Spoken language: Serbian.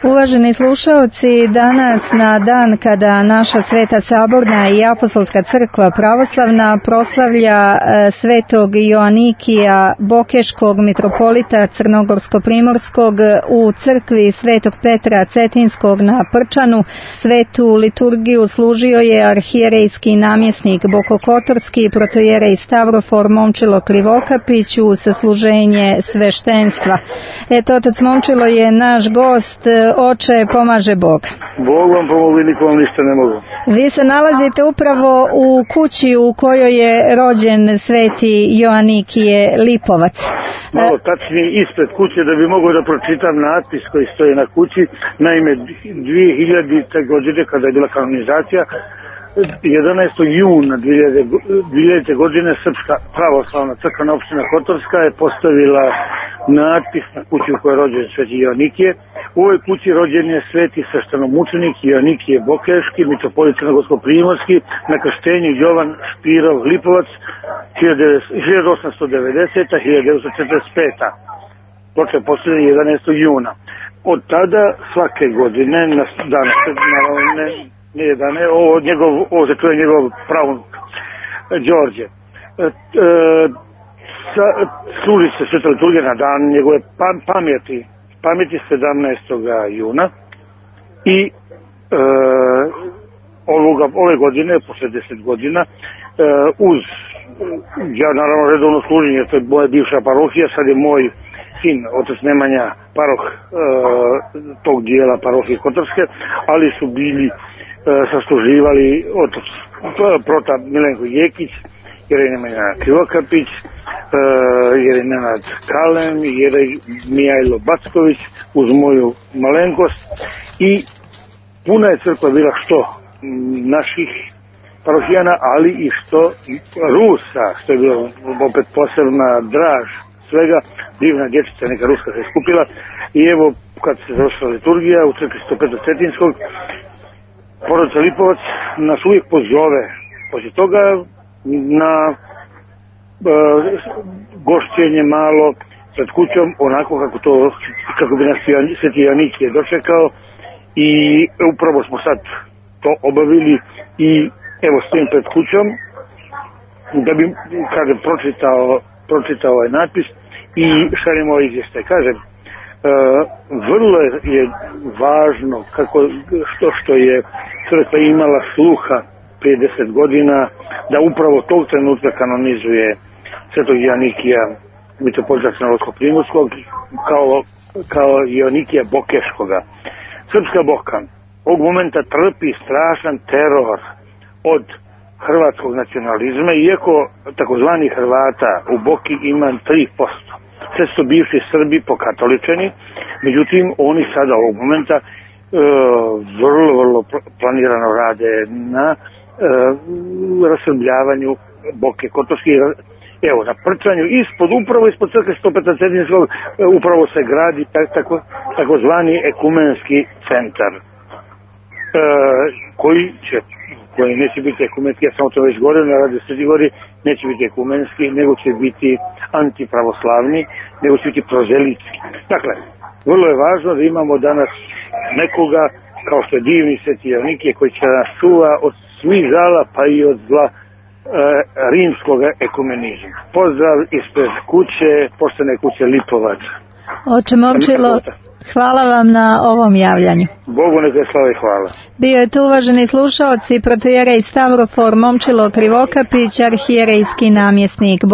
Uvaženi slušaoci, danas na dan kada naša Sveta Saborna i Apostolska crkva pravoslavna proslavlja svetog Joanikija Bokeškog mitropolita Crnogorsko-primorskog u crkvi Svetog Petra Cetinskog na Prčanu, svetu liturgiju služio je arhijerejski namjesnik Bokokotorski protojerej Stavrofor Momčilo Krivokapić u sasluženje sveštenstva. Eto, otac Momčilo je naš gost. Oče, pomaže Bog. Bog vam pomogu i nikom ništa ne mogu. Vi se nalazite upravo u kući u kojoj je rođen sveti Joanikije Lipovac. Malo tačnije ispred kuće da bi mogao da pročitam natpis koji stoji na kući. Naime, 2000. godine kada je bila kanonizacija, 11. juna 2000. godine Srpska pravoslavna crkvena opština Kotorska je postavila natpis na kući u kojoj je rođen sveti Joanikije. U ovoj kući rođen je sveti sveštenomučenik Joanikije Bokeški, mitropolit Crnogorsko-primorski, na krštenju Jovan Špirov Lipovac 1890-1945. Ploča je postavljena 11. juna. Od tada svake godine, ovo se čuje njegov pravnuk Đorđe. Služi se sveta liturgija na dan njegove pameti 17. juna i ove godine, posle 10 godina, uz naravno redovno služenje, to je moja bivša parohija, sad je moj sin, otac Nemanja, paroh tog dijela parohije Kotorske, ali su bili sasluživali otac prota Milenko Jekić, Jerej Nemanja Krivokapić, Jerej Nenad Kalem, Jerej Mijajlo Backović uz moju malenkost i puna je crkva bila što naših parohijana, ali i što Rusa, što je bilo opet posebna draž svega, divna dječica, neka Ruska se skupila i evo kad se završila liturgija u crkvi Svetog Petra Cetinskog, porodica Lipovac nas uvijek pozove poslije toga na gošćenje malo pred kućom, onako kako bi nas sveti Joanikije dočekao i upravo smo sad to obavili i evo stojim pred kućom da bi kažem pročitao ovaj natpis i šaljem ovaj izvještaj. Kažem, vrlo je važno što je crkva imala sluha prije 10 godina da upravo tog trenutka kanonizuje svetog Joanikija mitropolita Crnogorsko-primorskog kao Joanikija Bokeškoga. Srpska Boka ovog momenta trpi strašan teror od hrvatskog nacionalizma, iako takozvani Hrvata u Boki ima 3%. Sve su bivši Srbi pokatoličeni, međutim oni sada ovog momenta vrlo planirano rade na rasrbljavanju Boke Kotorske. Evo, na Prčanju, upravo ispod crkve Svetog Petra Cetinskog, upravo se gradi takozvani ekumenski centar, koji neće biti ekumenski, ja sam to već govorio na Radio Sveti Gori, neće biti ekumenski, nego će biti antipravoslavni, nego će biti prozelitski. Dakle, vrlo je važno da imamo danas nekoga, kao što je divni sveti Joanikije, koji će nas čuva od svih zala, pa i od zla rimskog ekumenizma. Pozdrav ispred kuće, poštene kuće Lipovac. Oče Momčilo, hvala vam na ovom javljanju. Bogu neka je slava i hvala. Bio je tu, uvaženi slušaoci, protojerej Stavrofor Momčilo Krivokapić, arhijerejski namjesnik